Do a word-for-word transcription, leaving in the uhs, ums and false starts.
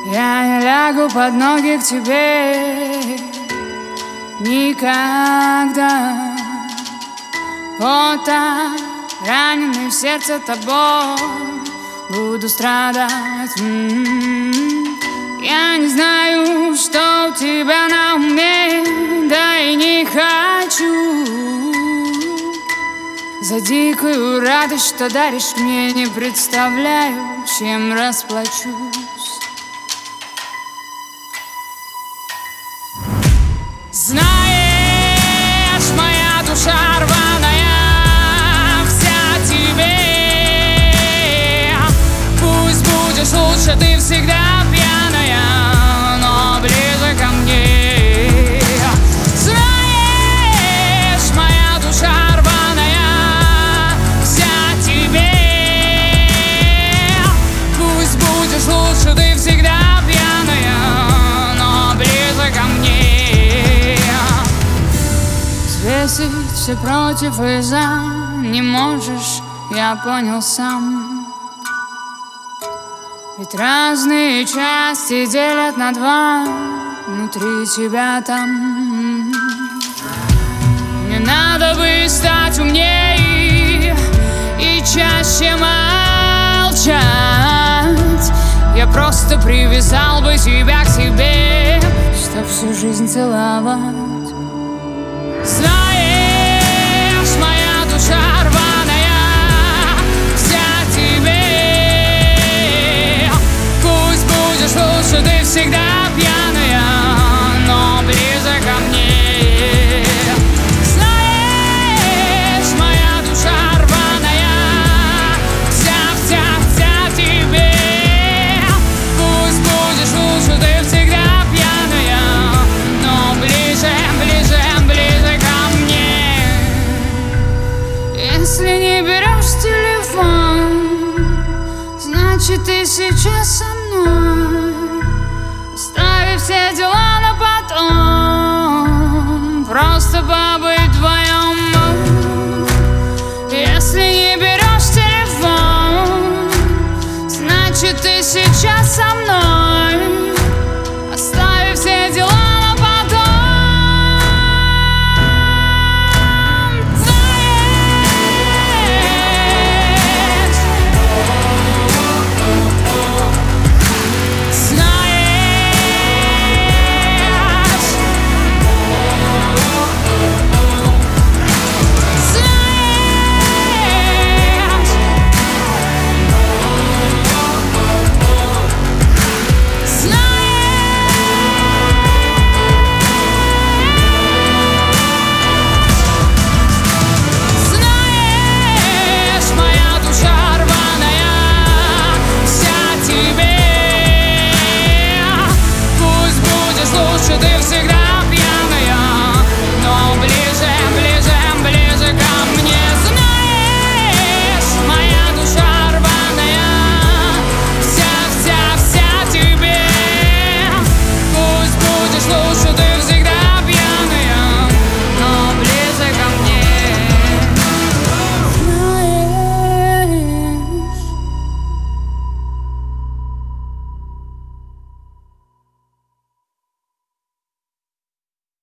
Я не лягу под ноги к тебе никогда. Вот так, раненый в сердце тобой, буду страдать. М-м-м. Я не знаю, что у тебя на уме, да и не хочу. За дикую радость, что даришь мне, не представляю, чем расплачусь. Знаешь, моя душа рваная, вся тебе. Пусть будешь лучше, ты всегда пьяная, но ближе ко мне. Знаешь, моя душа рваная, вся тебе. Пусть будешь лучше, ты всегда пьяная, но ближе ко мне. Взвесить все против и за не можешь, я понял сам. Ведь разные части делят на два, внутри тебя там. Мне надо бы стать умнее и чаще молчать. Я просто привязал бы тебя к себе, чтоб всю жизнь целовать. Знаешь, моя душа рваная, вся тебе. Пусть будешь лучше, ты всегда пьяная, но ближе ко мне. Знаешь, моя душа рваная, вся, вся, вся тебе. Пусть будешь лучше, ты всегда пьяная, но ближе, ближе, ближе. Если не берешь телефон, значит ты сейчас со мной. Оставив все дела на потом, просто побудь.